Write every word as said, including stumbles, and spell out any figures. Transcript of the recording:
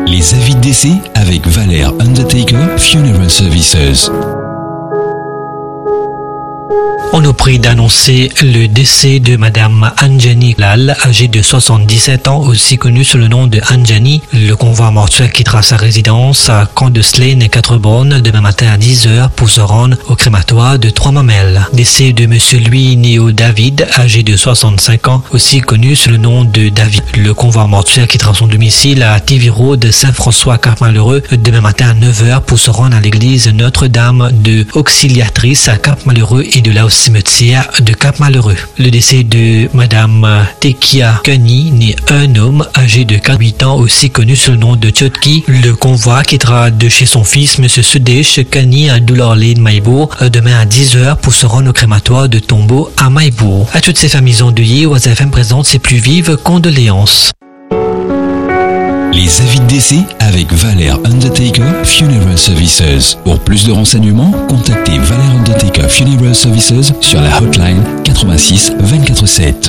Les avis de décès avec Valère Undertaker Funeral Services. On nous prie d'annoncer le décès de Madame Anjani Lal, âgée de soixante-dix-sept ans, aussi connue sous le nom de Anjani. Le convoi mortuaire quittera sa résidence à Camp de Slane et Quatre-Bornes demain matin à dix heures pour se rendre au crématoire de Trois-Mamelles. Décès de Monsieur Louis Néo David, âgé de soixante-cinq ans, aussi connu sous le nom de David. Le convoi mortuaire quittera son domicile à T V Road Saint-François-Cap-Malheureux demain matin à neuf heures pour se rendre à l'église Notre-Dame de Auxiliatrice à Cap-Malheureux et de là au cimetière de Cap-Malheureux. Le décès de Madame Tekia Kani, née un homme âgé de quarante-huit ans, aussi connu sous le nom de Tchotki. Le convoi quittera de chez son fils, Monsieur Sudesh Kani, à Doulor Lane, Maïbourg, demain à dix heures pour se rendre au crématoire de Tombeau à Maïbourg. À toutes ces familles endeuillées, Oise F M présente ses plus vives condoléances. Les avis de décès avec Valère Undertaker Funeral Services. Pour plus de renseignements, contactez Valère Undertaker Funeral Services sur la hotline quatre-vingt-six vingt-quatre sept.